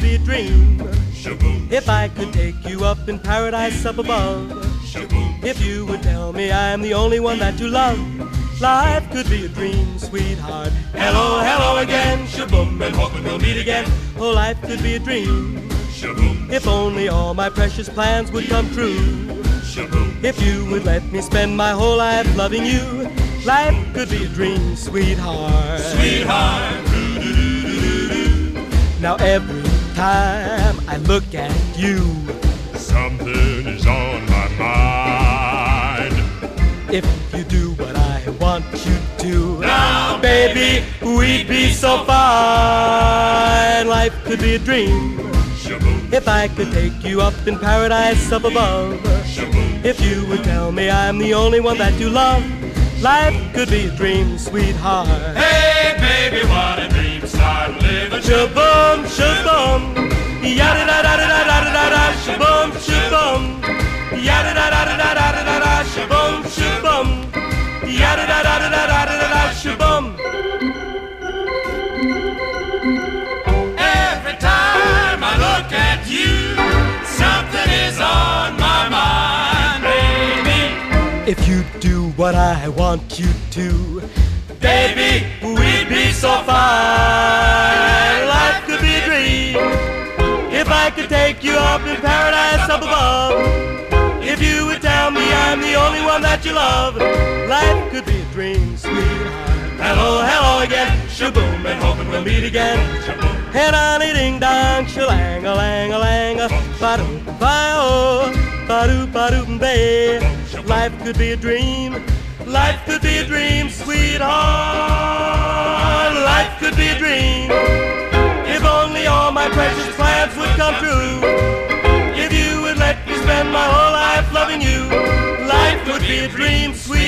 be a dream. Shaboom. If I could take you up in paradise up above. Shaboom. If you would tell me I am the only one that you love. Life could be a dream, sweetheart. Hello, hello again. Shaboom, and hoping we'll meet again. Oh, life could be a dream. Shaboom. If only all my precious plans would come true. Shaboom. If you would let me spend my whole life loving you. Life could be a dream, sweetheart. Sweetheart. Now every time I look at you, Something is on my mind. if you do what I want you to, Now, baby, we'd be so fine. Life could be a dream. Shaboom. If I could take you up in paradise up above. Shaboom. If you would tell me I'm the only one that you love. Life could be a dream, sweetheart. Hey, baby, what a dream. Start living. Shaboom, shaboom, yada da da da da da da da, shaboom, shaboom, yada da da da da da da da, shaboom, shaboom, yada da da da da da da da, shaboom. Every time I look at you, something is on my mind, baby. If you do what I want you to, baby, we'd be so fine. Life could be a dream. If I could take you up in paradise up above. If you would tell me I'm the only one that you love. Life could be a dream, sweetheart. Hello, hello again, shaboom, and hoping we'll meet again. And on a ding dong, shalang a lang a lang a ba-doo ba-oh, ba-doo ba-doo bay. Life could be a dream. Life could be a dream, sweetheart. Life could be a dream. If only all my precious plans would come true. If you would let me spend my whole life loving you. Life would be a dream, sweetheart.